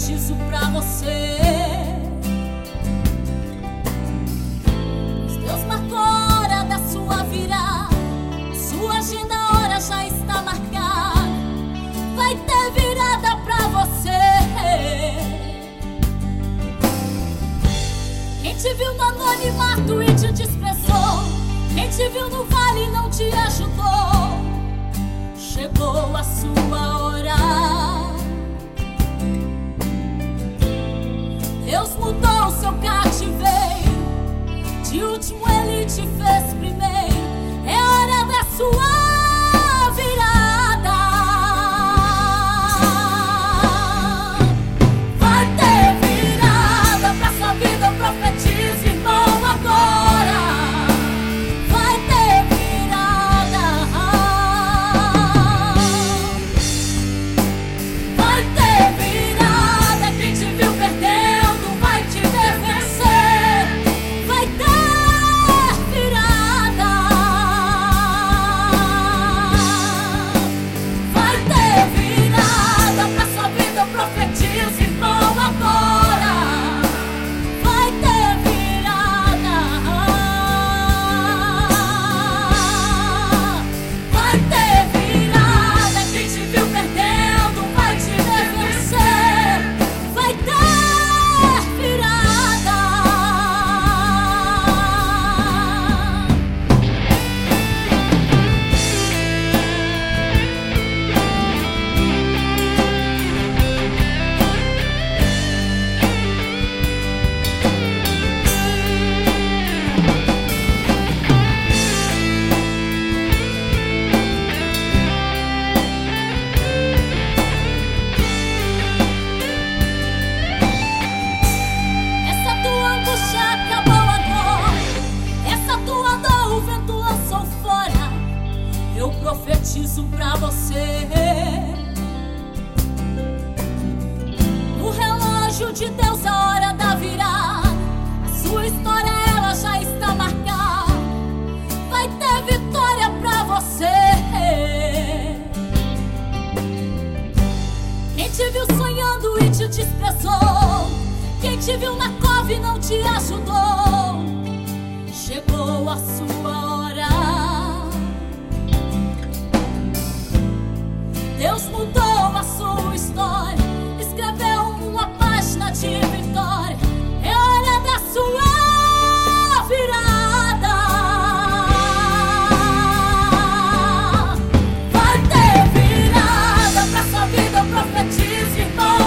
profetizo pra você. Deus marcou a hora da sua virada, sua agenda a hora já está marcada. Vai ter virada pra você. Quem te viu no anonimato e te desprezou, quem te viu no vale e não te ajudou, chegou a sua hora. Deus mudou o seu cativeiro, de último ele te fez primeiro. É hora da sua virada. Vai ter virada pra sua vida, eu profetizo, irmão, agora. Vai ter virada. Vai ter virada. Quem te viu perdendo vai te ver vencer. Vai ter virada. Vai ter virada pra sua vida, eu profetizo, irmão, agora. Vai ter virada. Vai ter virada. Quem te viu perdendo vai te ver vencer. Vai ter virada. Essa tua angústia acabou agora. Essa tua dor o vento lançou fora. Eu profetizo pra você. No relógio de Deus a hora da virada, a sua história ela já está marcada. Vai ter vitória pra você. Quem te viu sonhando e te desprezou, quem te viu na cova e não te ajudou, chegou a sua hora. Deus mudou a sua história, escreveu uma página de vitória. É hora da sua virada. Vai ter virada pra sua vida, eu profetizo, irmão,